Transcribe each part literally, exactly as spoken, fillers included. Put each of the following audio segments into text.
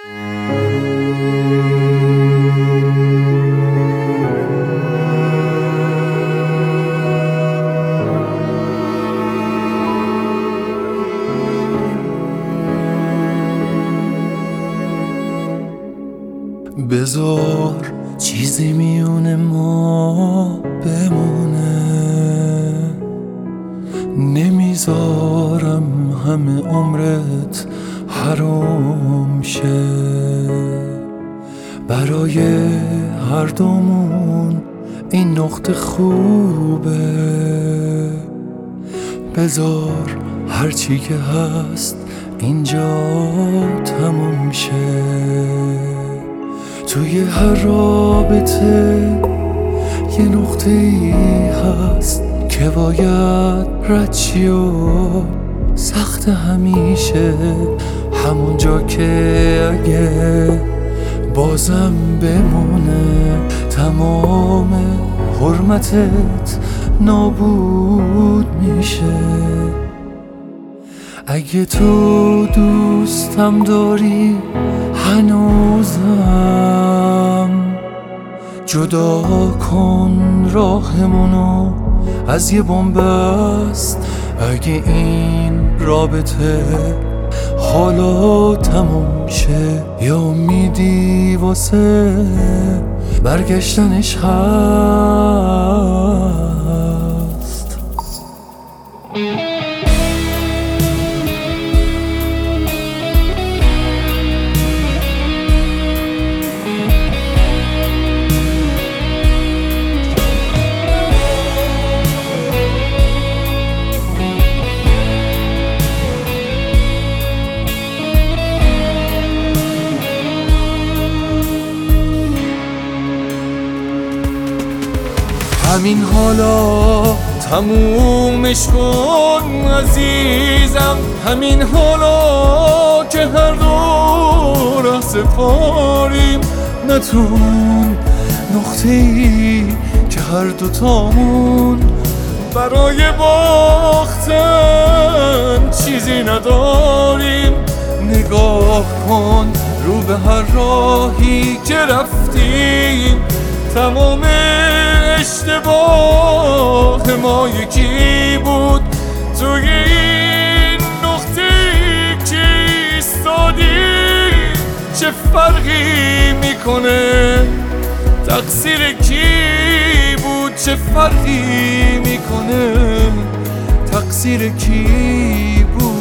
بذار چیزی میونه ما بمونه، نمیذارم همه عمرت حرام شه. برای هر دومون این نقطه خوبه، بذار هرچی که هست اینجا تموم شه. توی هر رابطه یه نقطه ای هست که باید رد شی و سخت همیشه، همونجا که اگه بازم بمونه تمام حرمتت نابود میشه. اگه تو دوستم داری هنوزم، جدا کن راهمونو از یه بن‌بست. اگه این رابطه حالا تموم شه، یا امیدی واسه برگشتنش هست. همین حالا تمومش کن عزیزم، همین حالا که هر دو راه سپاریم، نتون نقطه ای که هر دوتامون برای باختن چیزی نداریم. نگاه کن رو به هر راهی که رفتیم، تمام اشتباه ما یکی بود. توی این نقطه که ایستادی چه فرقی میکنه؟ تقصیر کی بود؟ چه فرقی میکنه؟ تقصیر کی بود؟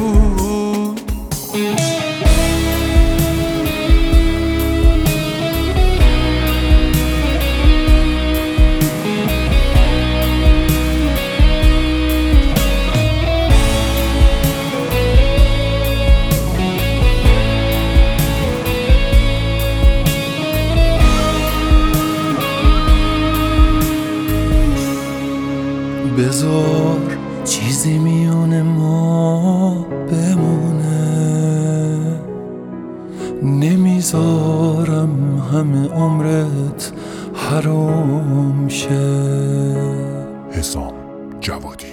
بذار چیزی میونه ما بمونه، نمیذارم همه عمرت حرام شه. حسام جوادی.